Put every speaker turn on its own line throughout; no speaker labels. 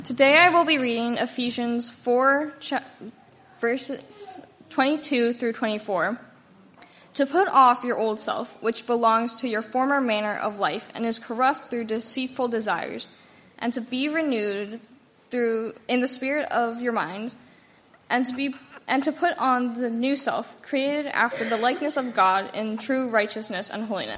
Today I will be reading Ephesians 4, verses 22 through 24. To put off your old self, which belongs to your former manner of life and is corrupt through deceitful desires, and to be renewed in the spirit of your minds, and to put on the new self, created after the likeness of God in true righteousness and holiness.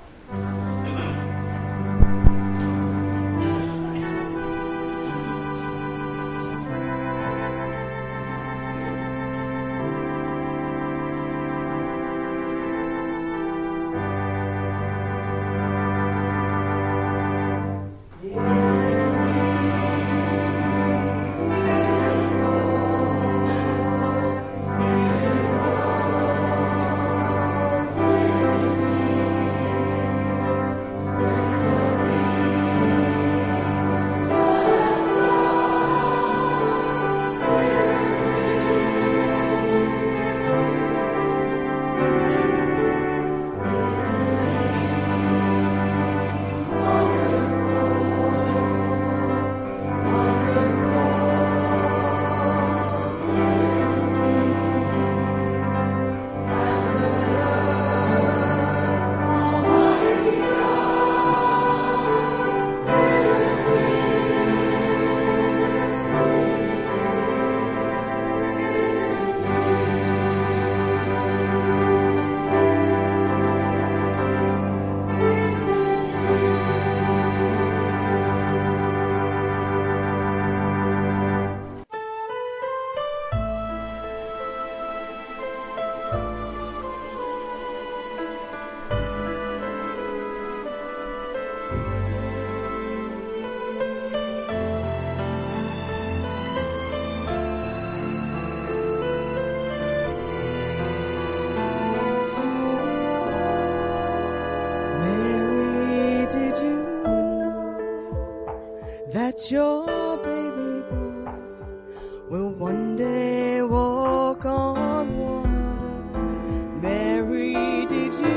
Your baby boy will one day walk on water. Mary, did you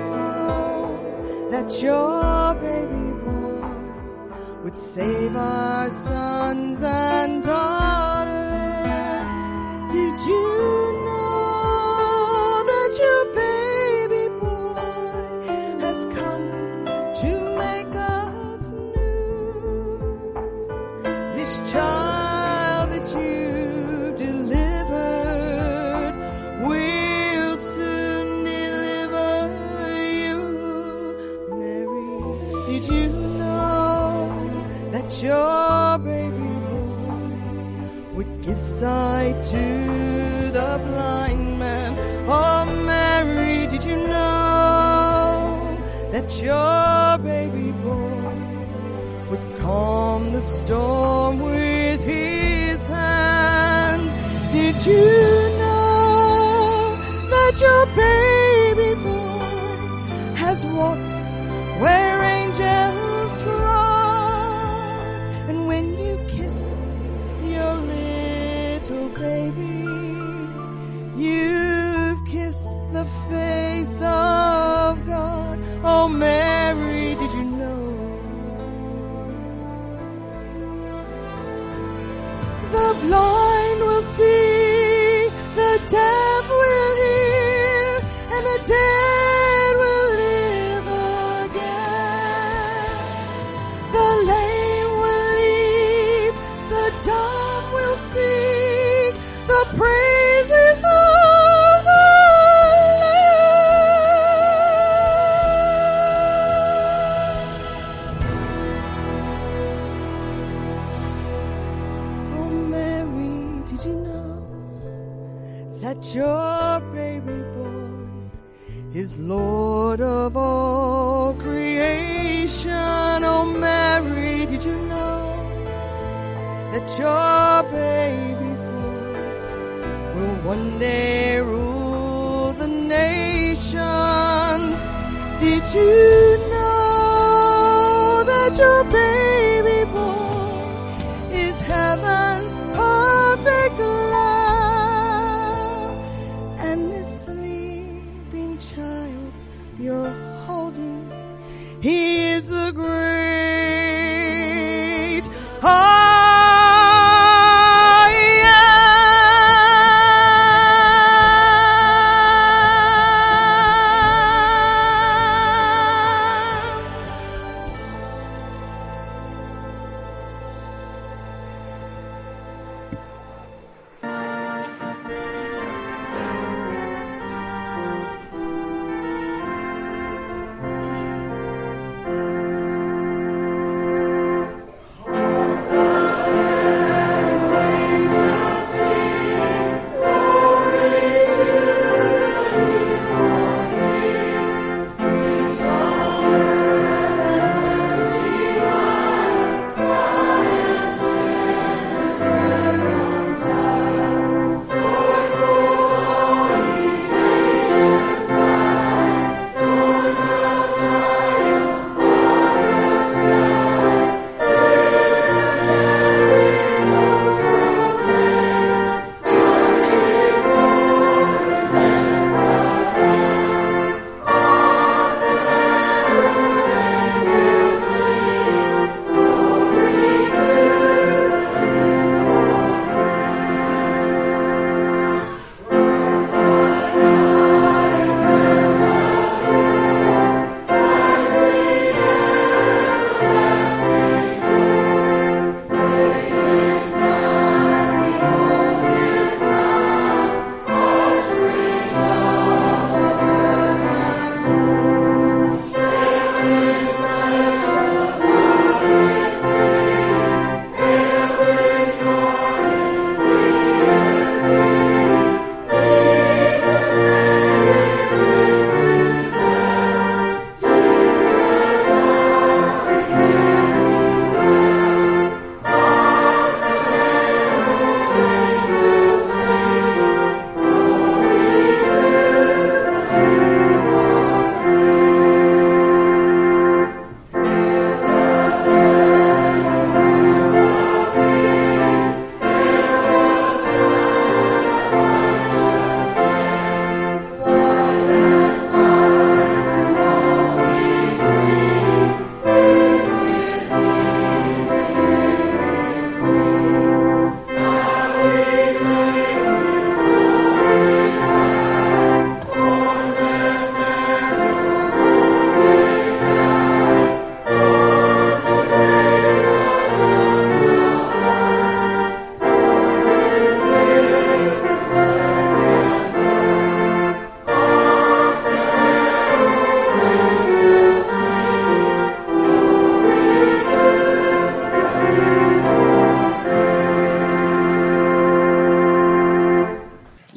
know that your baby boy would save our sons and daughters? Did you know that your baby boy has come to make us new? This child that you delivered will soon deliver you. Mary, did you know that your baby boy would give sight to the blind man? Oh, Mary, did you know that your baby boy would calm the storm with his hand? Did you know that your baby boy has walked where angels trod? And when you kiss your little baby, you've kissed the face of God. Oh, Mary, did you know? The blind will see, the deaf will hear, and the dead will live again. The lame will leap, the dumb will speak, the praises of the Lamb. Did you know that your baby boy is Lord of all creation? Oh, Mary, did you know that your baby boy will one day rule the nations? Did you know that your baby boy is heaven's perfect love? And this sleeping child you're holding, he is the great I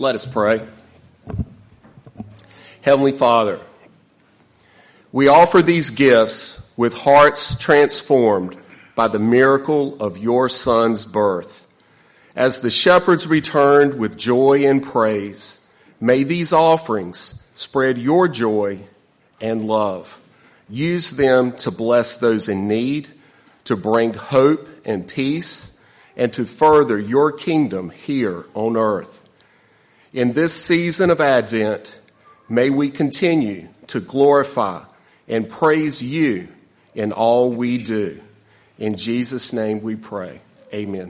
Let us pray. Heavenly Father, we offer these gifts with hearts transformed by the miracle of your Son's birth. As the shepherds returned with joy and praise, may these offerings spread your joy and love. Use them to bless those in need, to bring hope and peace, and to further your kingdom here on earth. In this season of Advent, may we continue to glorify and praise you in all we do. In Jesus' name we pray. Amen.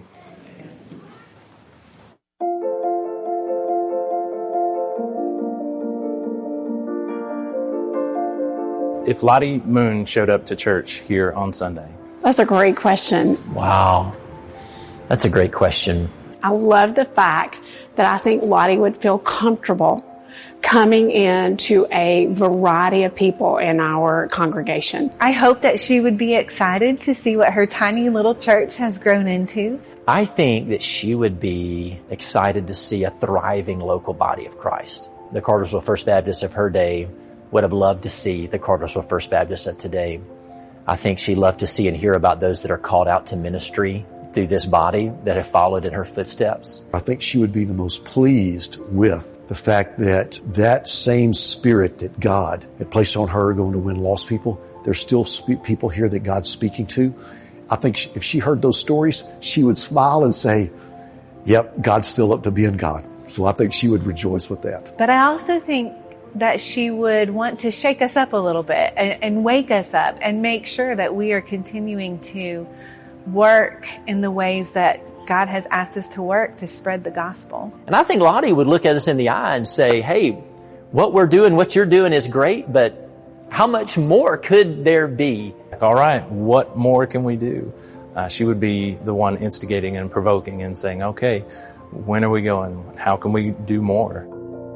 If Lottie Moon showed up to church here on Sunday?
That's a great question.
Wow. That's a great question.
I love the fact that I think Lottie would feel comfortable coming into a variety of people in our congregation.
I hope that she would be excited to see what her tiny little church has grown into.
I think that she would be excited to see a thriving local body of Christ. The Cartersville First Baptist of her day would have loved to see the Cartersville First Baptist of today. I think she'd love to see and hear about those that are called out to ministry through this body that have followed in her footsteps.
I think she would be the most pleased with the fact that that same spirit that God had placed on her going to win lost people, there's still people here that God's speaking to. I think if she heard those stories, she would smile and say, yep, God's still up to being God. So I think she would rejoice with that.
But I also think that she would want to shake us up a little bit and wake us up and make sure that we are continuing to work in the ways that God has asked us to work to spread the gospel.
And I think Lottie would look at us in the eye and say, hey, what we're doing, what you're doing is great, but how much more could there be?
All right, what more can we do? She would be the one instigating and provoking and saying, okay, when are we going? How can we do more?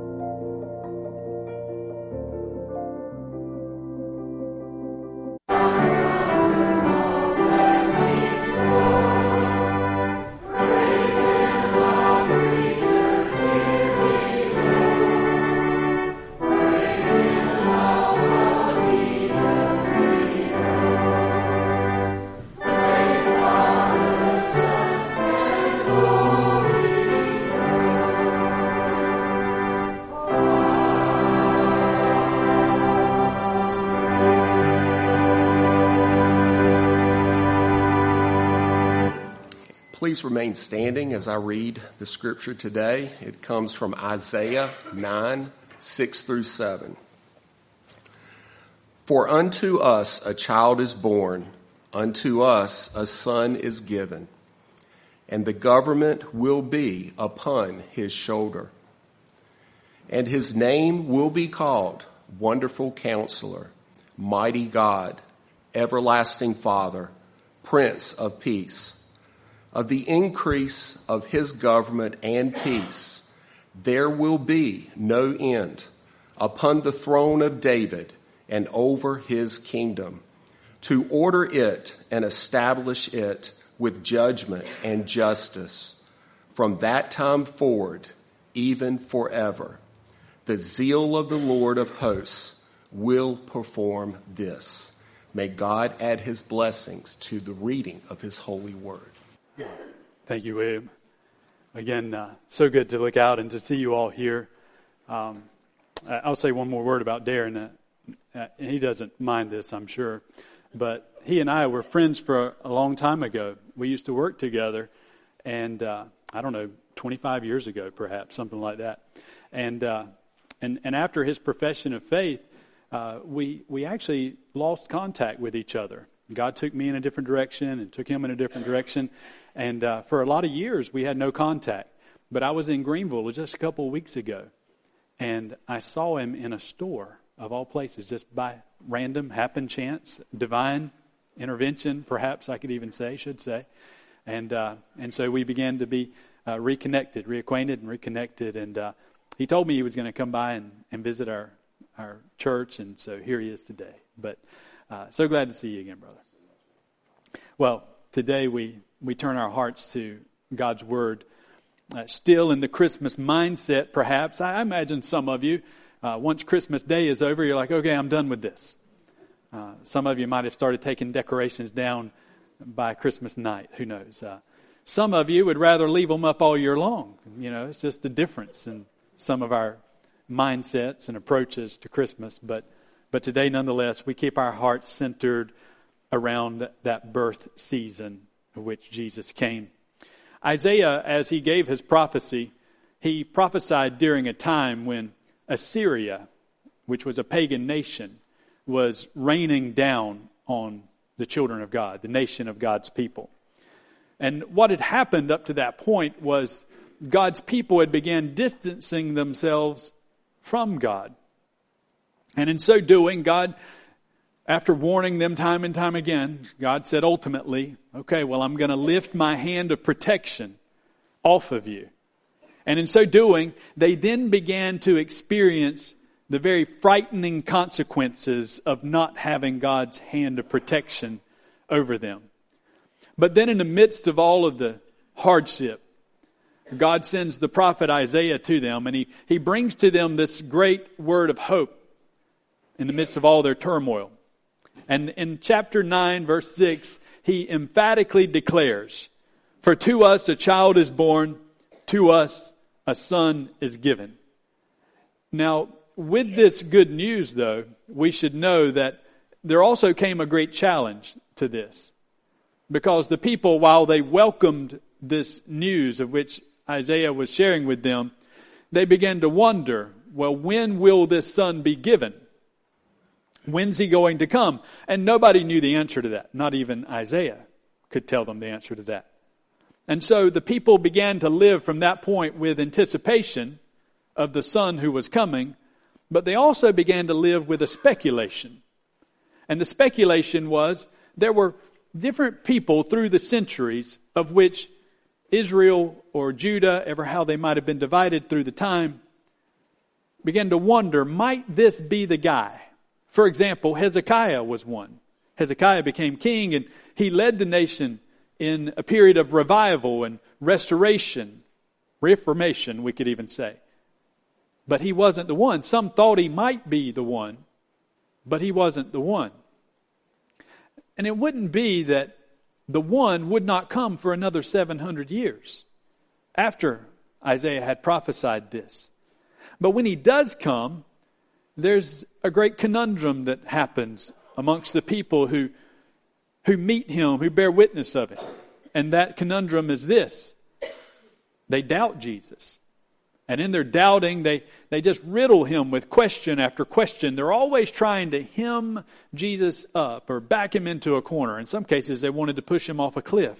Please remain standing as I read the scripture today. It comes from Isaiah 9, 6 through 7. For unto us a child is born, unto us a son is given, and the government will be upon his shoulder. And his name will be called Wonderful Counselor, Mighty God, Everlasting Father, Prince of Peace. Of the increase of his government and peace, there will be no end upon the throne of David and over his kingdom, to order it and establish it with judgment and justice from that time forward, even forever. The zeal of the Lord of hosts will perform this. May God add his blessings to the reading of his holy word.
Thank you, William. Again, so good to look out and to see you all here. I'll say one more word about Darren. He doesn't mind this, I'm sure. But he and I were friends for a long time ago. We used to work together, and I don't know, 25 years ago, perhaps, something like that. And after his profession of faith, we actually lost contact with each other. God took me in a different direction and took him in a different direction. And for a lot of years, we had no contact. But I was in Greenville just a couple of weeks ago, and I saw him in a store, of all places, just by random, happen chance, divine intervention, perhaps I could even should say. And so we began to be reacquainted and reconnected. And he told me he was going to come by and visit our church, and so here he is today. But so glad to see you again, brother. Well, today we turn our hearts to God's Word. still in the Christmas mindset, perhaps. I imagine some of you, once Christmas Day is over, you're like, okay, I'm done with this. Some of you might have started taking decorations down by Christmas night. Who knows? Some of you would rather leave them up all year long. It's just the difference in some of our mindsets and approaches to Christmas. But today, nonetheless, we keep our hearts centered around that birth season of which Jesus came. Isaiah, as he gave his prophecy, he prophesied during a time when Assyria, which was a pagan nation, was raining down on the children of God, the nation of God's people. And what had happened up to that point was God's people had began distancing themselves from God. And in so doing, God, after warning them time and time again, God said ultimately, okay, well, I'm going to lift my hand of protection off of you. And in so doing, they then began to experience the very frightening consequences of not having God's hand of protection over them. But then in the midst of all of the hardship, God sends the prophet Isaiah to them, and he brings to them this great word of hope in the midst of all their turmoil. And in chapter 9, verse 6, he emphatically declares, "For to us a child is born, to us a son is given." Now, with this good news, though, we should know that there also came a great challenge to this. Because the people, while they welcomed this news of which Isaiah was sharing with them, they began to wonder, well, when will this son be given? When's he going to come? And nobody knew the answer to that. Not even Isaiah could tell them the answer to that. And so the people began to live from that point with anticipation of the son who was coming, but they also began to live with a speculation. And the speculation was there were different people through the centuries of which Israel or Judah, ever how they might have been divided through the time, began to wonder, might this be the guy? For example, Hezekiah was one. Hezekiah became king and he led the nation in a period of revival and restoration, reformation, we could even say. But he wasn't the one. Some thought he might be the one, but he wasn't the one. And it wouldn't be that the one would not come for another 700 years after Isaiah had prophesied this. But when he does come, there's a great conundrum that happens amongst the people who meet him, who bear witness of it. And that conundrum is this: they doubt Jesus. And in their doubting, they just riddle him with question after question. They're always trying to hem Jesus up or back him into a corner. In some cases, they wanted to push him off a cliff.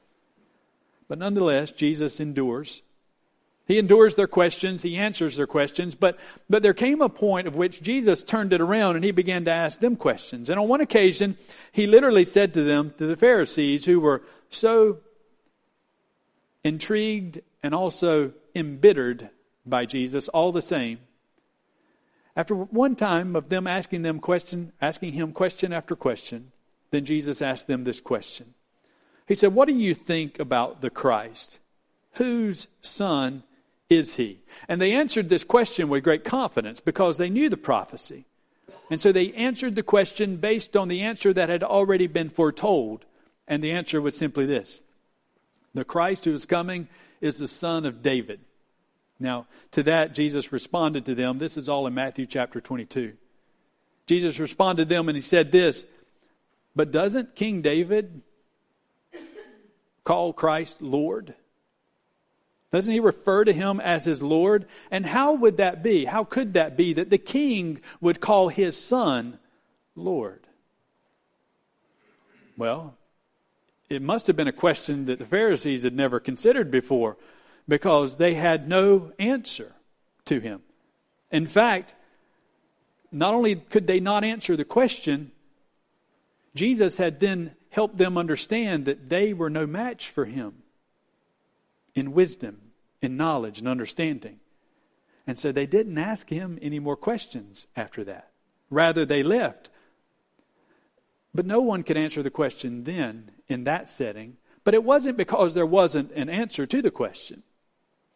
But nonetheless, Jesus endures. He endures their questions. He answers their questions. But there came a point of which Jesus turned it around and he began to ask them questions. And on one occasion, he literally said to them, to the Pharisees who were so intrigued and also embittered by Jesus all the same, after one time of them asking him question after question, then Jesus asked them this question. He said, "What do you think about the Christ? Whose son is he?" And they answered this question with great confidence because they knew the prophecy. And so they answered the question based on the answer that had already been foretold. And the answer was simply this: the Christ who is coming is the son of David. Now, to that, Jesus responded to them. This is all in Matthew chapter 22. Jesus responded to them and he said this, "But doesn't King David call Christ Lord? Doesn't he refer to him as his Lord? And how would that be? How could that be that the king would call his son Lord?" Well, it must have been a question that the Pharisees had never considered before, because they had no answer to him. In fact, not only could they not answer the question, Jesus had then helped them understand that they were no match for him in wisdom, in knowledge, and understanding. And so they didn't ask him any more questions after that. Rather, they left. But no one could answer the question then in that setting. But it wasn't because there wasn't an answer to the question.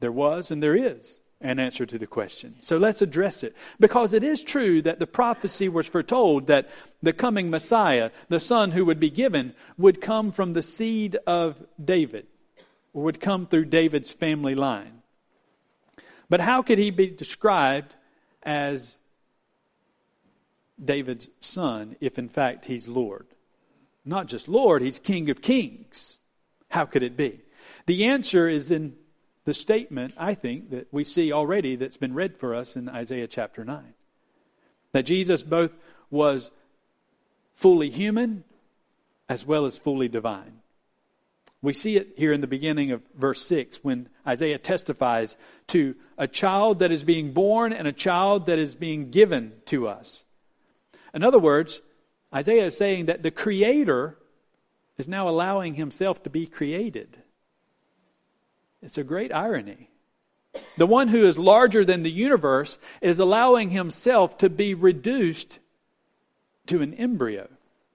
There was and there is an answer to the question. So let's address it. Because it is true that the prophecy was foretold that the coming Messiah, the Son who would be given, would come from the seed of David, or would come through David's family line. But how could he be described as David's son if in fact he's Lord? Not just Lord, he's King of Kings. How could it be? The answer is in the statement, I think, that we see already that's been read for us in Isaiah chapter 9. That Jesus both was fully human as well as fully divine. We see it here in the beginning of verse 6 when Isaiah testifies to a child that is being born and a child that is being given to us. In other words, Isaiah is saying that the Creator is now allowing himself to be created. It's a great irony. The one who is larger than the universe is allowing himself to be reduced to an embryo.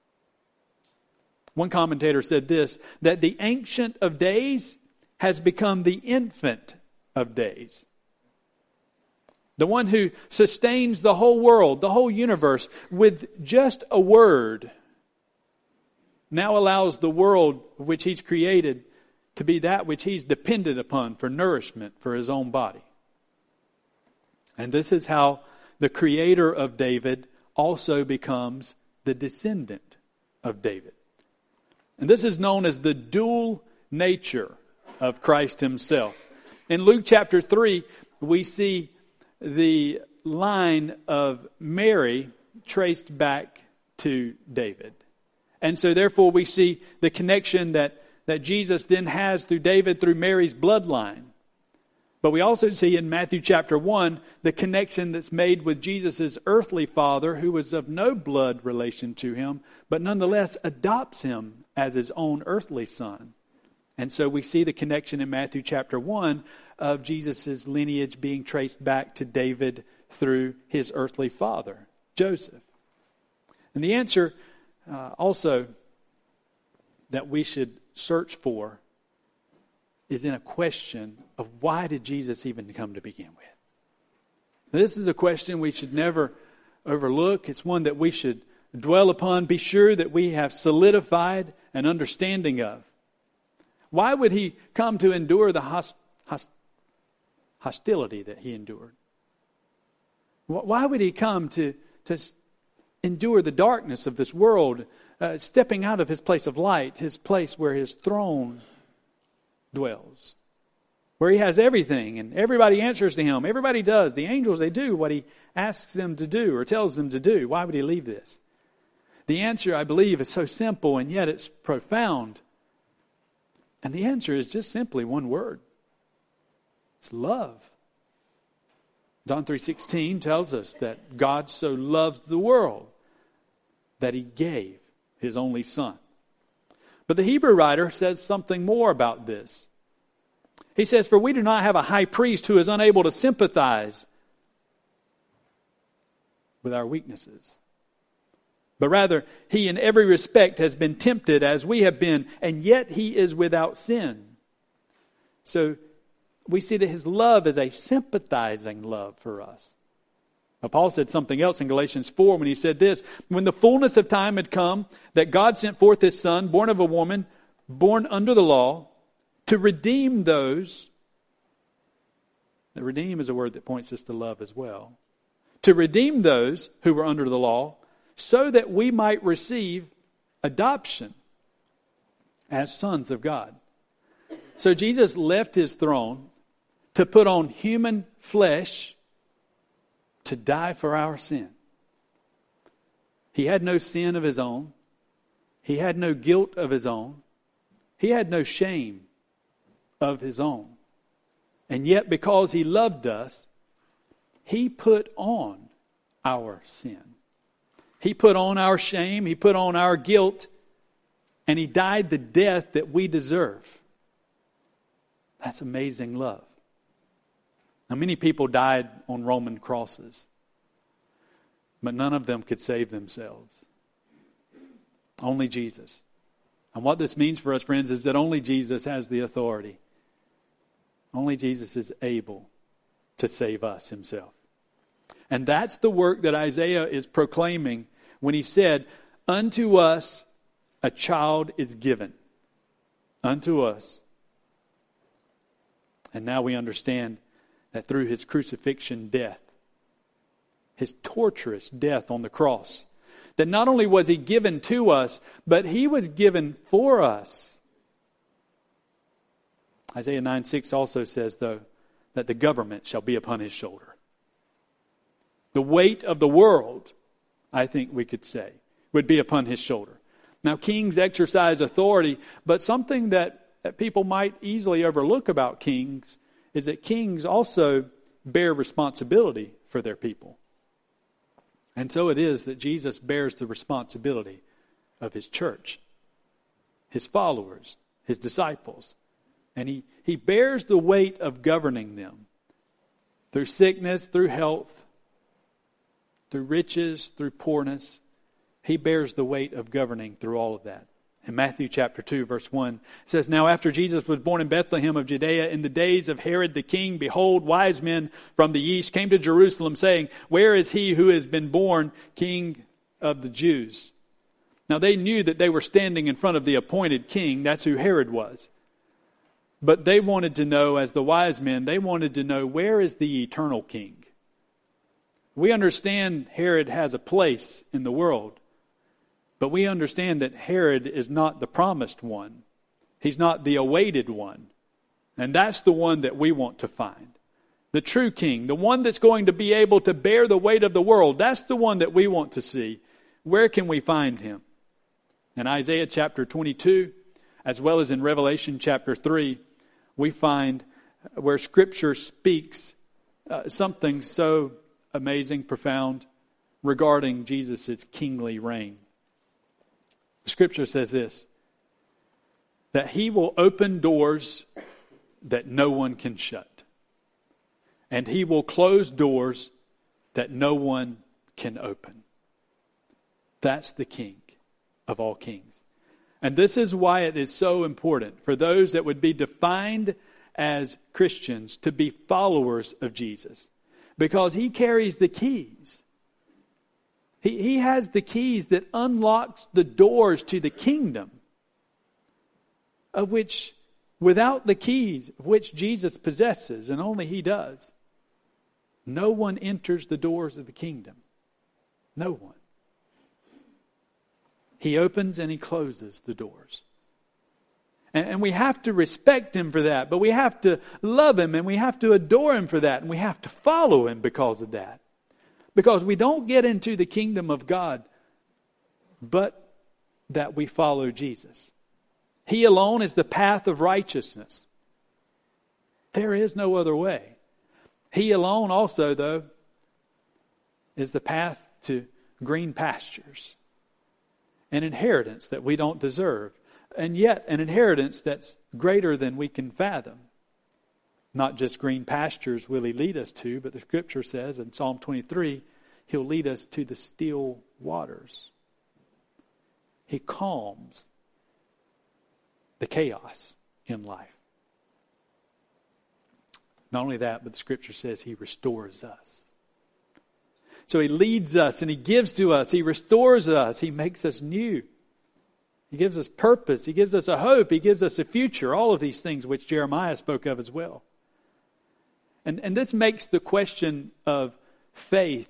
One commentator said this, that the Ancient of Days has become the infant of days. The one who sustains the whole world, the whole universe, with just a word, now allows the world which he's created to be that which he's dependent upon for nourishment for his own body. And this is how the Creator of David also becomes the descendant of David. And this is known as the dual nature of Christ himself. In Luke chapter 3, we see the line of Mary traced back to David. And so therefore we see the connection that Jesus then has through David, through Mary's bloodline. But we also see in Matthew chapter 1 the connection that's made with Jesus' earthly father, who was of no blood relation to him, but nonetheless adopts him as his own earthly son. And so we see the connection in Matthew chapter 1 of Jesus' lineage being traced back to David through his earthly father, Joseph. And the answer also that we should search for is in a question of why did Jesus even come to begin with? This is a question we should never overlook. It's one that we should dwell upon, be sure that we have solidified an understanding of. Why would he come to endure the hostility that he endured? Why would he come to endure the darkness of this world, stepping out of his place of light, his place where his throne dwells, where he has everything and everybody answers to him. Everybody does. The angels, they do what he asks them to do or tells them to do. Why would he leave this? The answer, I believe, is so simple and yet it's profound. And the answer is just simply one word. It's love. John 3:16 tells us that God so loves the world that he gave his only son. But the Hebrew writer says something more about this. He says, "For we do not have a high priest who is unable to sympathize with our weaknesses. But rather, he in every respect has been tempted as we have been, and yet he is without sin." So we see that his love is a sympathizing love for us. Now, Paul said something else in Galatians 4 when he said this, "When the fullness of time had come, that God sent forth his Son, born of a woman, born under the law, to redeem those." The redeem is a word that points us to love as well. "To redeem those who were under the law, so that we might receive adoption as sons of God." So Jesus left his throne to put on human flesh to die for our sin. He had no sin of his own. He had no guilt of his own. He had no shame of his own. And yet, because he loved us, he put on our sin. He put on our shame. He put on our guilt. And he died the death that we deserve. That's amazing love. Now, many people died on Roman crosses, but none of them could save themselves. Only Jesus. And what this means for us, friends, is that only Jesus has the authority Only Jesus is able to save us himself. And that's the work that Isaiah is proclaiming when he said, unto us a child is given. Unto us. And now we understand that through his crucifixion death, his torturous death on the cross, that not only was he given to us, but he was given for us. Isaiah 9:6 also says, though, that the government shall be upon his shoulder. The weight of the world, I think we could say, would be upon his shoulder. Now, kings exercise authority, but something that people might easily overlook about kings is that kings also bear responsibility for their people. And so it is that Jesus bears the responsibility of his church, his followers, his disciples. And he bears the weight of governing them through sickness, through health, through riches, through poorness. He bears the weight of governing through all of that. In Matthew chapter 2, verse 1, it says, Now after Jesus was born in Bethlehem of Judea, in the days of Herod the king, behold, wise men from the east came to Jerusalem, saying, Where is he who has been born King of the Jews? Now they knew that they were standing in front of the appointed king. That's who Herod was. But they wanted to know, as the wise men, they wanted to know, where is the eternal king? We understand Herod has a place in the world. But we understand that Herod is not the promised one. He's not the awaited one. And that's the one that we want to find. The true king, the one that's going to be able to bear the weight of the world. That's the one that we want to see. Where can we find him? In Isaiah chapter 22, as well as in Revelation chapter 3, we find where Scripture speaks something so amazing, profound, regarding Jesus' kingly reign. Scripture says this, that he will open doors that no one can shut. And he will close doors that no one can open. That's the King of all kings. And this is why it is so important for those that would be defined as Christians to be followers of Jesus. Because he carries the keys. He has the keys that unlocks the doors to the kingdom, of which, without the keys of which Jesus possesses, and only he does, no one enters the doors of the kingdom. No one. He opens and he closes the doors. And we have to respect him for that, but we have to love him and we have to adore him for that, and we have to follow him because of that. Because we don't get into the kingdom of God, but that we follow Jesus. He alone is the path of righteousness. There is no other way. He alone also, though, is the path to green pastures. An inheritance that we don't deserve. And yet an inheritance that's greater than we can fathom. Not just green pastures will he lead us to, but the Scripture says in Psalm 23, he'll lead us to the still waters. He calms the chaos in life. Not only that, but the Scripture says he restores us. So he leads us and he gives to us. He restores us. He makes us new. He gives us purpose. He gives us a hope. He gives us a future. All of these things which Jeremiah spoke of as well. And this makes the question of faith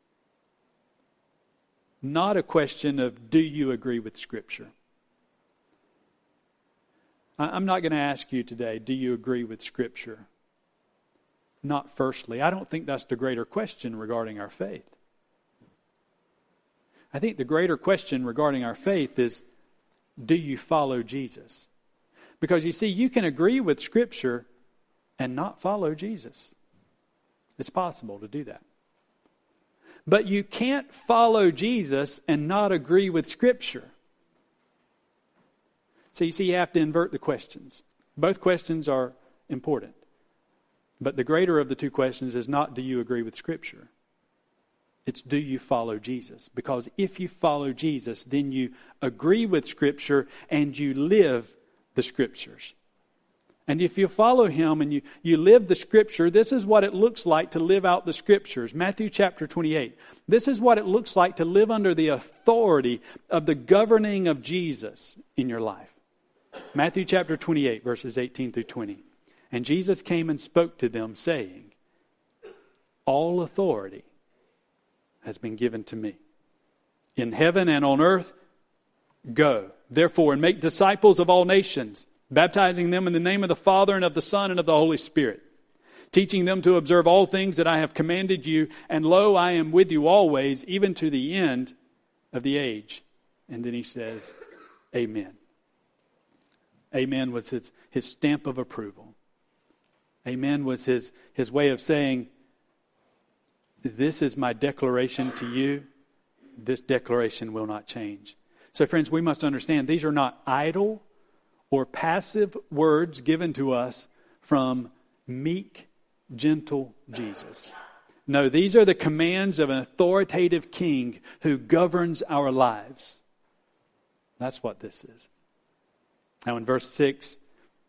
not a question of do you agree with Scripture. I'm not going to ask you today, do you agree with Scripture? Not firstly. I don't think that's the greater question regarding our faith. I think the greater question regarding our faith is, do you follow Jesus? Because you see, you can agree with Scripture and not follow Jesus. It's possible to do that. But you can't follow Jesus and not agree with Scripture. So you see, you have to invert the questions. Both questions are important. But the greater of the two questions is not, do you agree with Scripture? It's, do you follow Jesus? Because if you follow Jesus, then you agree with Scripture and you live the Scriptures. And if you follow him and you live the Scripture, this is what it looks like to live out the Scriptures. Matthew chapter 28. This is what it looks like to live under the authority of the governing of Jesus in your life. Matthew chapter 28, verses 18 through 20. And Jesus came and spoke to them, saying, all authority has been given to me. In heaven and on earth, go, therefore, and make disciples of all nations, baptizing them in the name of the Father and of the Son and of the Holy Spirit, teaching them to observe all things that I have commanded you. And lo, I am with you always, even to the end of the age. And then he says, Amen. Amen was his stamp of approval. Amen was his way of saying, this is my declaration to you. This declaration will not change. So friends, we must understand these are not idle or passive words given to us from meek, gentle Jesus. No, these are the commands of an authoritative king who governs our lives. That's what this is. Now in verse 6,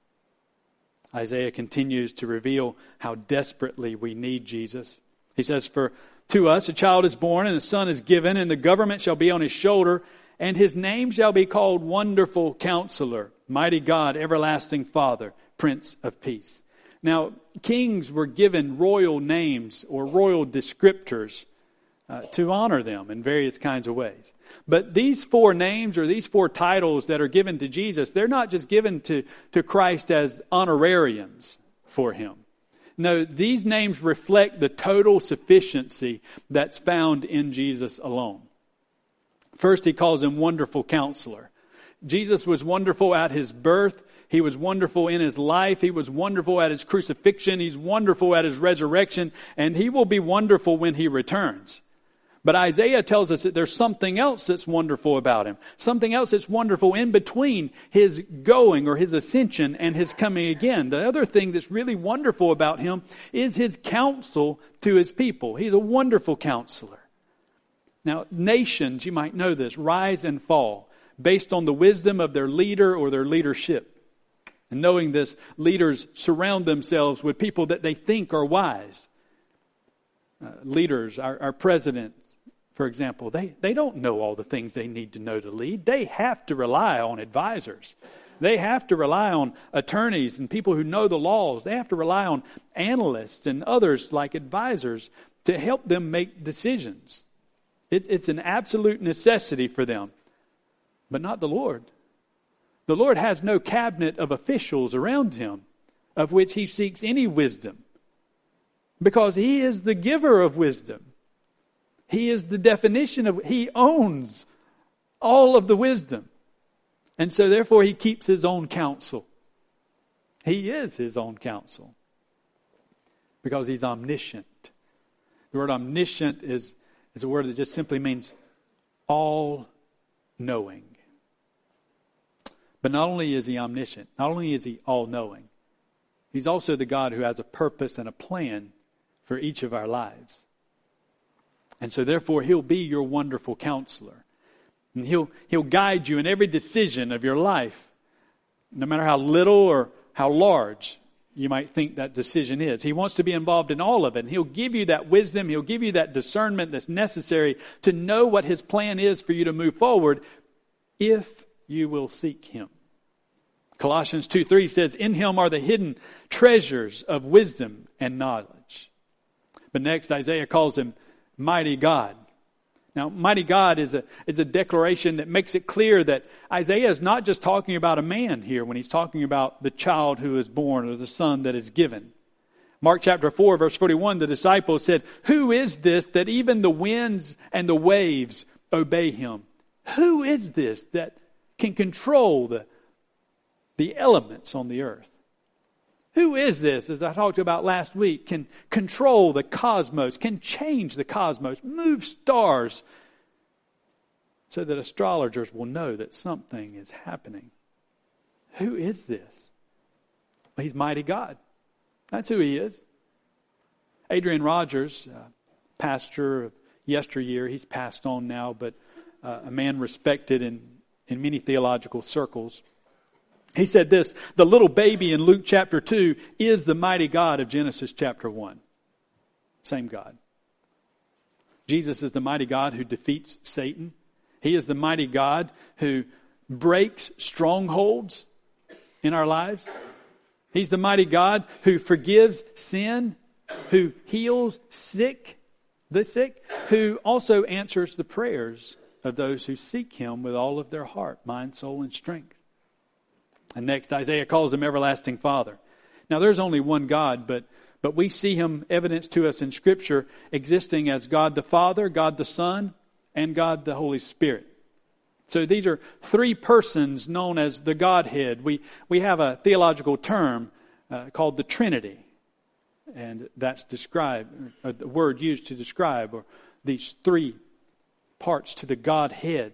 Isaiah continues to reveal how desperately we need Jesus. He says, for to us a child is born and a son is given, and the government shall be on his shoulder, and his name shall be called Wonderful Counselor, Mighty God, Everlasting Father, Prince of Peace. Now, kings were given royal names or royal descriptors to honor them in various kinds of ways. But these four names or these four titles that are given to Jesus, they're not just given to Christ as honorariums for him. No, these names reflect the total sufficiency that's found in Jesus alone. First, he calls him Wonderful Counselor. Jesus was wonderful at his birth. He was wonderful in his life. He was wonderful at his crucifixion. He's wonderful at his resurrection. And he will be wonderful when he returns. But Isaiah tells us that there's something else that's wonderful about him. Something else that's wonderful in between his going or his ascension and his coming again. The other thing that's really wonderful about him is his counsel to his people. He's a wonderful counselor. Now, nations, you might know this, rise and fall based on the wisdom of their leader or their leadership. And knowing this, leaders surround themselves with people that they think are wise. Leaders, our president, for example, they don't know all the things they need to know to lead. They have to rely on advisors. They have to rely on attorneys and people who know the laws. They have to rely on analysts and others like advisors to help them make decisions. It's an absolute necessity for them, but not the Lord. The Lord has no cabinet of officials around him of which he seeks any wisdom, because he is the giver of wisdom. He is the definition of, he owns all of the wisdom. And so therefore he keeps his own counsel. He is his own counsel because he's omniscient. The word omniscient is a word that just simply means all-knowing. But not only is he omniscient, not only is he all-knowing, he's also the God who has a purpose and a plan for each of our lives. And so therefore he'll be your wonderful counselor. And he'll guide you in every decision of your life, no matter how little or how large you might think that decision is. He wants to be involved in all of it. And he'll give you that wisdom. He'll give you that discernment that's necessary to know what his plan is for you to move forward if you will seek him. Colossians 2:3 says, in him are the hidden treasures of wisdom and knowledge. But next, Isaiah calls him Mighty God. Now, Mighty God is a declaration that makes it clear that Isaiah is not just talking about a man here when he's talking about the child who is born or the son that is given. Mark chapter 4, verse 41, the disciples said, who is this that even the winds and the waves obey him? Who is this that can control the elements on the earth? Who is this, as I talked about last week, can control the cosmos, can change the cosmos, move stars, so that astrologers will know that something is happening? Who is this? Well, he's Mighty God. That's who he is. Adrian Rogers, pastor of yesteryear, he's passed on now, but a man respected in many theological circles. He said this, the little baby in Luke chapter 2 is the mighty God of Genesis chapter 1. Same God. Jesus is the mighty God who defeats Satan. He is the mighty God who breaks strongholds in our lives. He's the mighty God who forgives sin, who heals the sick, who also answers the prayers of those who seek Him with all of their heart, mind, soul, and strength. And next, Isaiah calls Him Everlasting Father. Now, there's only one God, but we see Him evidenced to us in Scripture existing as God the Father, God the Son, and God the Holy Spirit. So these are three persons known as the Godhead. We have a theological term called the Trinity. And that's described, the word used to describe these three parts to the Godhead.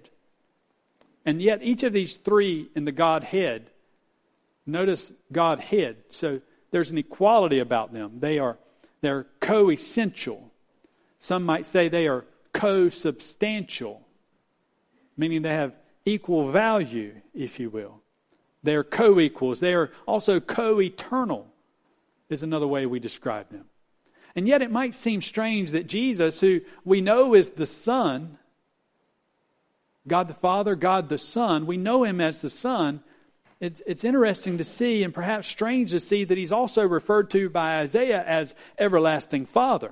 And yet each of these three in the Godhead, notice Godhead. So there's an equality about them. They're co-essential. Some might say they are co-substantial, meaning they have equal value, if you will. They are co-equals. They are also co-eternal, is another way we describe them. And yet it might seem strange that Jesus, who we know is the Son, God the Father, God the Son, we know Him as the Son. It's interesting to see, and perhaps strange to see, that He's also referred to by Isaiah as Everlasting Father.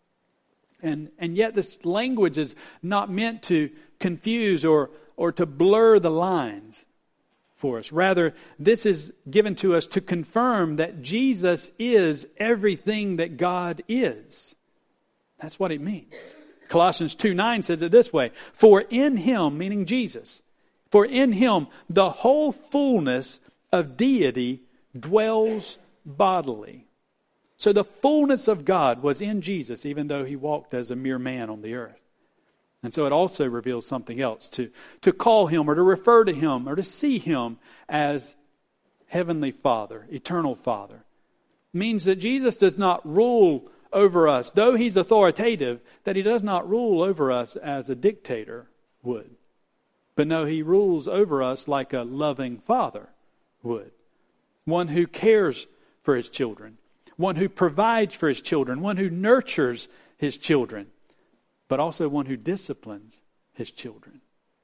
And yet this language is not meant to confuse or to blur the lines for us. Rather, this is given to us to confirm that Jesus is everything that God is. That's what it means. Colossians 2:9 says it this way, for in Him, meaning Jesus, for in Him the whole fullness of deity dwells bodily. So the fullness of God was in Jesus, even though He walked as a mere man on the earth. And so it also reveals something else, to call Him or to refer to Him or to see Him as Heavenly Father, Eternal Father. Means that Jesus does not rule over us, though He's authoritative, that He does not rule over us as a dictator would. But no, He rules over us like a loving Father would. One who cares for His children. One who provides for His children. One who nurtures His children. But also one who disciplines His children.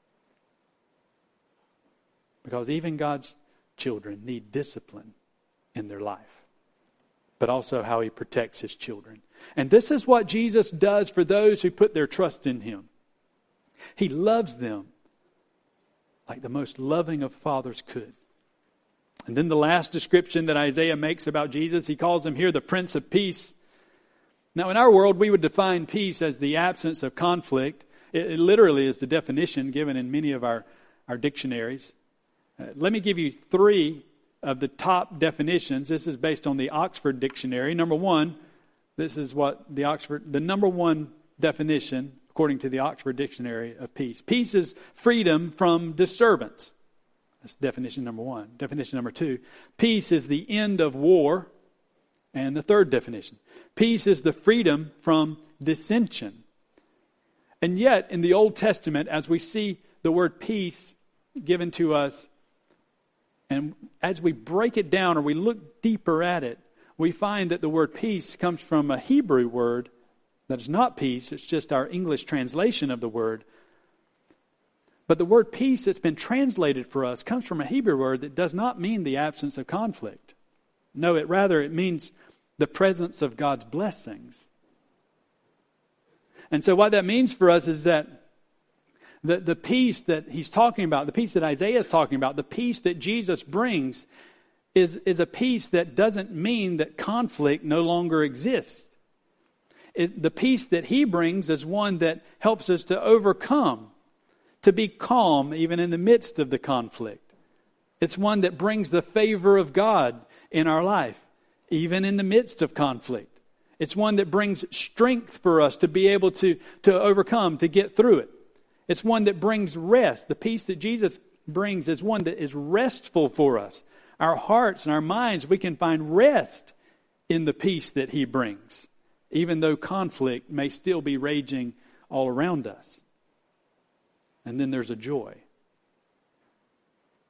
Because even God's children need discipline in their life. But also how He protects His children. And this is what Jesus does for those who put their trust in Him. He loves them like the most loving of fathers could. And then the last description that Isaiah makes about Jesus, he calls Him here the Prince of Peace. Now in our world, we would define peace as the absence of conflict. It literally is the definition given in many of our dictionaries. Let me give you three of the top definitions. This is based on the Oxford Dictionary. Number one, this is what the number one definition, according to the Oxford Dictionary of peace. Peace is freedom from disturbance. That's definition number one. Definition number two, peace is the end of war. And the third definition, peace is the freedom from dissension. And yet, in the Old Testament, as we see the word peace given to us, and as we break it down or we look deeper at it, we find that the word peace comes from a Hebrew word that is not peace. It's just our English translation of the word. But the word peace that's been translated for us comes from a Hebrew word that does not mean the absence of conflict. No, it means the presence of God's blessings. And so what that means for us is that the peace that he's talking about, the peace that Isaiah is talking about, the peace that Jesus brings is a peace that doesn't mean that conflict no longer exists. The peace that he brings is one that helps us to overcome, to be calm even in the midst of the conflict. It's one that brings the favor of God in our life, even in the midst of conflict. It's one that brings strength for us to be able to overcome, to get through it. It's one that brings rest. The peace that Jesus brings is one that is restful for us. Our hearts and our minds, we can find rest in the peace that he brings, even though conflict may still be raging all around us. And then there's a joy.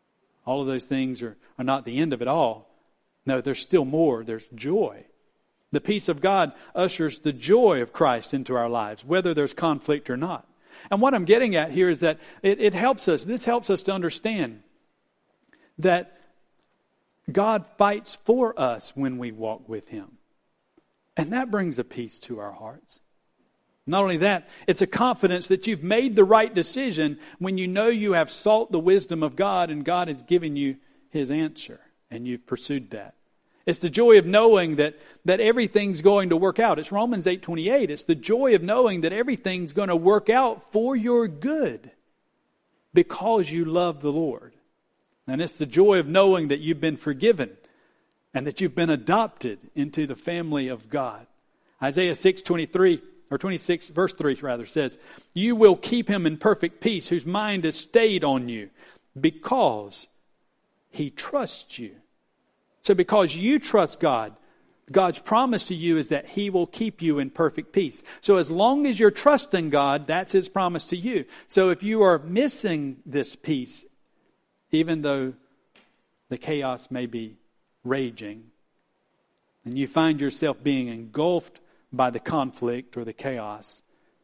all of those things are not the end of it all. No, there's still more. There's joy. The peace of God ushers the joy of Christ into our lives, whether there's conflict or not. And what I'm getting at here is that it helps us. This helps us to understand that God fights for us when we walk with Him. And that brings a peace to our hearts. Not only that, it's a confidence that you've made the right decision when you know you have sought the wisdom of God and God has given you His answer and you've pursued that. It's the joy of knowing that everything's going to work out. It's Romans 8:28. It's the joy of knowing that everything's going to work out for your good because you love the Lord. And it's the joy of knowing that you've been forgiven and that you've been adopted into the family of God. Isaiah 6:23 or 26 verse 3 rather says, "You will keep him in perfect peace whose mind is stayed on you because he trusts you." So because you trust God, God's promise to you is that He will keep you in perfect peace. So as long as you're trusting God, that's His promise to you. So if you are missing this peace, even though the chaos may be raging, and you find yourself being engulfed by the conflict or the chaos,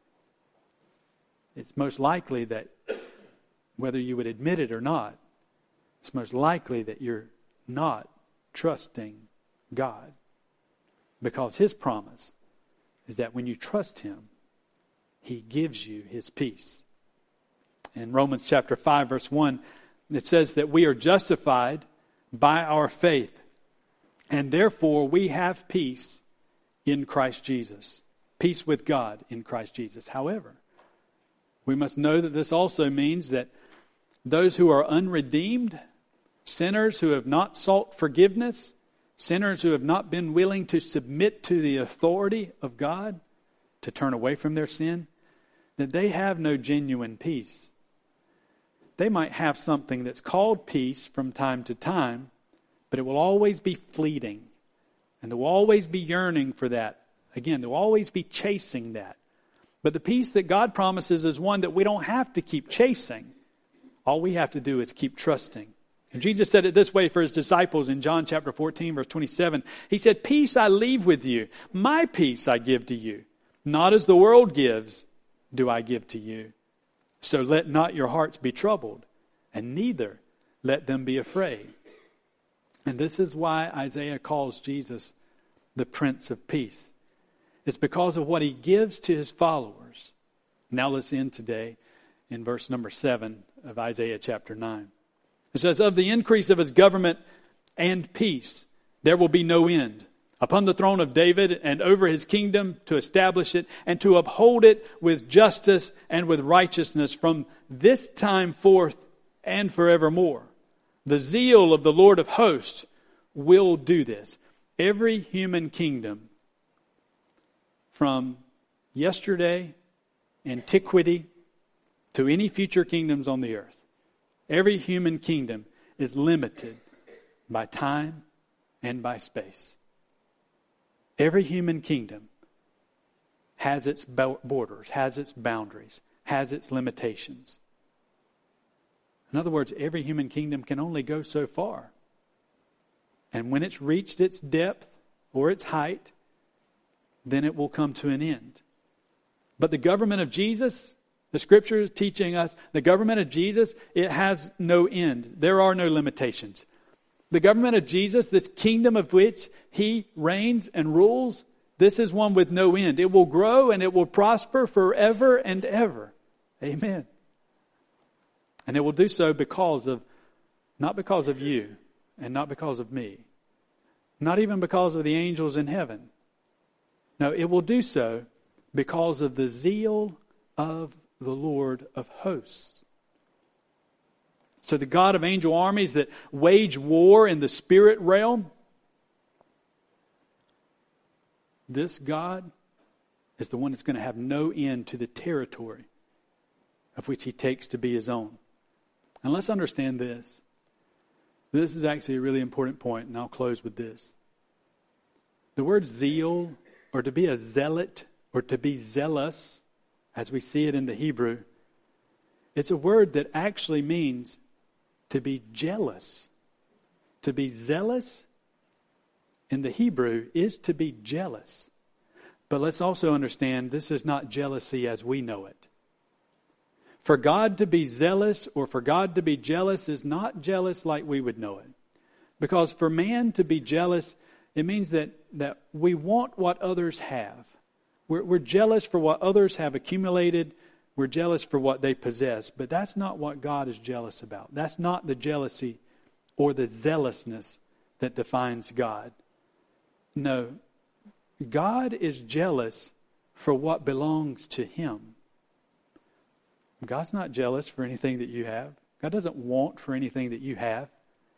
it's most likely that, whether you would admit it or not, it's most likely that you're not trusting God. Because His promise is that when you trust Him, He gives you His peace. In Romans chapter 5 verse 1, it says that we are justified by our faith, and therefore we have peace in Christ Jesus. Peace with God in Christ Jesus. However, we must know that this also means that those who are unredeemed, sinners who have not sought forgiveness, sinners who have not been willing to submit to the authority of God, to turn away from their sin, that they have no genuine peace. They might have something that's called peace from time to time, but it will always be fleeting. And they will always be yearning for that. Again, they will always be chasing that. But the peace that God promises is one that we don't have to keep chasing. All we have to do is keep trusting. And Jesus said it this way for His disciples in John chapter 14, verse 27. He said, "Peace I leave with you. My peace I give to you. Not as the world gives, do I give to you. So let not your hearts be troubled, and neither let them be afraid." And this is why Isaiah calls Jesus the Prince of Peace. It's because of what He gives to His followers. Now let's end today in verse number 7 of Isaiah chapter 9. It says, "Of the increase of His government and peace, there will be no end. Upon the throne of David and over His kingdom, to establish it and to uphold it with justice and with righteousness from this time forth and forevermore. The zeal of the Lord of hosts will do this." Every human kingdom from yesterday, antiquity, to any future kingdoms on the earth, every human kingdom is limited by time and by space. Every human kingdom has its borders, has its boundaries, has its limitations. In other words, every human kingdom can only go so far. And when it's reached its depth or its height, then it will come to an end. But the government of Jesus, the Scripture is teaching us, the government of Jesus, it has no end. There are no limitations. The government of Jesus, this kingdom of which He reigns and rules, this is one with no end. It will grow and it will prosper forever and ever. Amen. And it will do so not because of you and not because of me. Not even because of the angels in heaven. No, it will do so because of the zeal of the Lord of hosts. So the God of angel armies that wage war in the spirit realm, this God is the one that's going to have no end to the territory of which He takes to be His own. And let's understand this. This is actually a really important point, and I'll close with this. The word zeal, or to be a zealot, or to be zealous, as we see it in the Hebrew, it's a word that actually means to be jealous. To be zealous in the Hebrew is to be jealous. But let's also understand this is not jealousy as we know it. For God to be zealous or for God to be jealous is not jealous like we would know it. Because for man to be jealous, it means that we want what others have. We're jealous for what others have accumulated. We're jealous for what they possess. But that's not what God is jealous about. That's not the jealousy or the zealousness that defines God. No, God is jealous for what belongs to Him. God's not jealous for anything that you have. God doesn't want for anything that you have.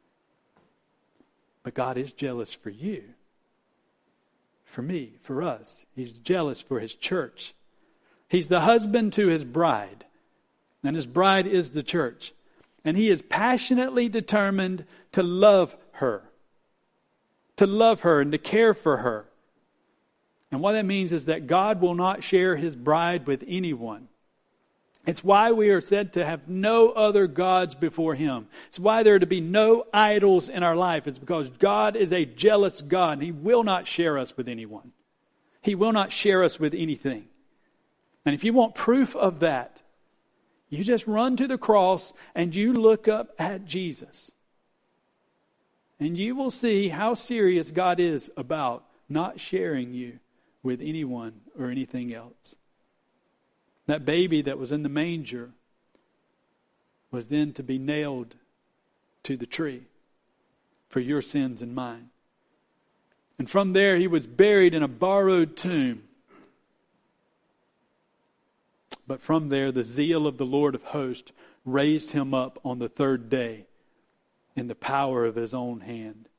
But God is jealous for you. For me, for us. He's jealous for His church. He's the husband to His bride. And His bride is the church. And He is passionately determined to love her. To love her and to care for her. And what that means is that God will not share His bride with anyone. It's why we are said to have no other gods before Him. It's why there are to be no idols in our life. It's because God is a jealous God and He will not share us with anyone. He will not share us with anything. And if you want proof of that, you just run to the cross and you look up at Jesus. And you will see how serious God is about not sharing you with anyone or anything else. That baby that was in the manger was then to be nailed to the tree for your sins and mine. And from there He was buried in a borrowed tomb. But from there the zeal of the Lord of hosts raised Him up on the third day in the power of His own hand.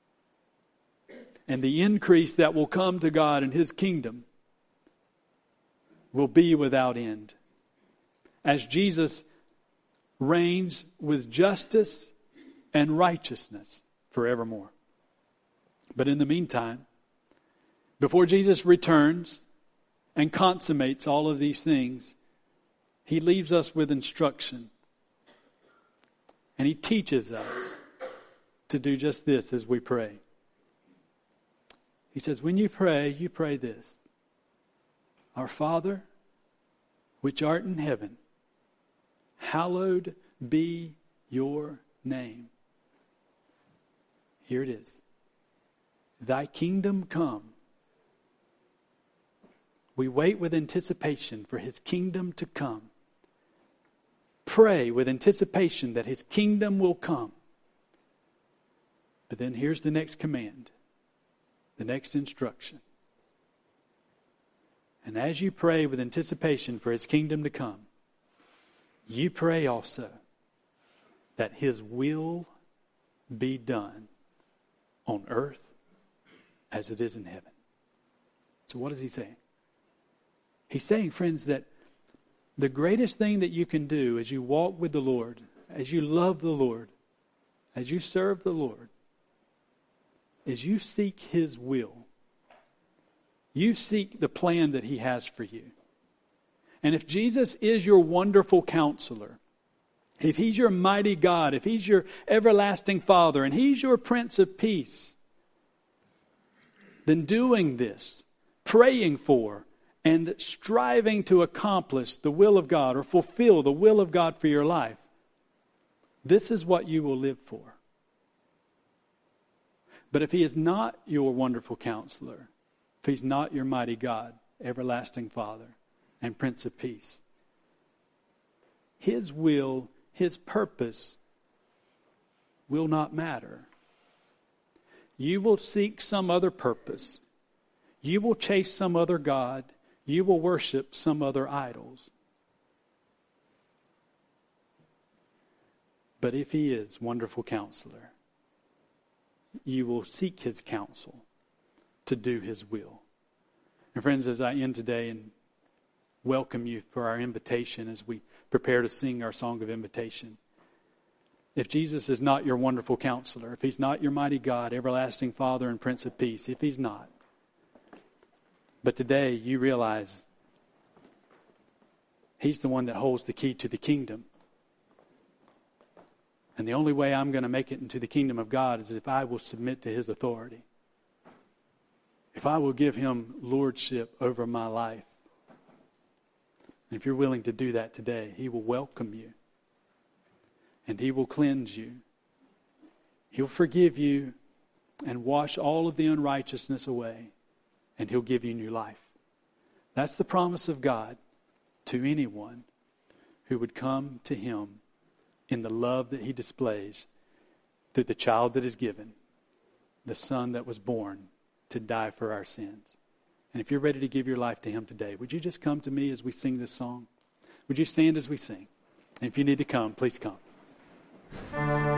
And the increase that will come to God in His kingdom will be without end. As Jesus reigns with justice and righteousness forevermore. But in the meantime, before Jesus returns and consummates all of these things, He leaves us with instruction. And He teaches us to do just this as we pray. He says, when you pray this. Our Father, which art in heaven, hallowed be your name. Here it is. Thy kingdom come. We wait with anticipation for His kingdom to come. Pray with anticipation that His kingdom will come. But then here's the next command, the next instruction. And as you pray with anticipation for His kingdom to come, you pray also that His will be done on earth as it is in heaven. So what is He saying? He's saying, friends, that the greatest thing that you can do as you walk with the Lord, as you love the Lord, as you serve the Lord, is you seek His will. You seek the plan that He has for you. And if Jesus is your wonderful counselor, if He's your mighty God, if He's your everlasting Father, and He's your Prince of Peace, then doing this, praying for, and striving to accomplish the will of God or fulfill the will of God for your life, this is what you will live for. But if He is not your wonderful counselor, if He's not your mighty God, everlasting Father, and Prince of Peace, His will, His purpose will not matter. You will seek some other purpose. You will chase some other God. You will worship some other idols. But if He is wonderful counselor, you will seek His counsel to do His will. And friends, as I end today and welcome you for our invitation as we prepare to sing our song of invitation. If Jesus is not your wonderful counselor, if He's not your mighty God, everlasting Father and Prince of Peace, if He's not, but today you realize He's the one that holds the key to the kingdom. And the only way I'm going to make it into the kingdom of God is if I will submit to His authority. If I will give Him lordship over my life. And if you're willing to do that today, He will welcome you. And He will cleanse you. He'll forgive you and wash all of the unrighteousness away. And He'll give you new life. That's the promise of God to anyone who would come to Him in the love that He displays through the child that is given, the Son that was born to die for our sins. And if you're ready to give your life to Him today, would you just come to me as we sing this song? Would you stand as we sing? And if you need to come, please come.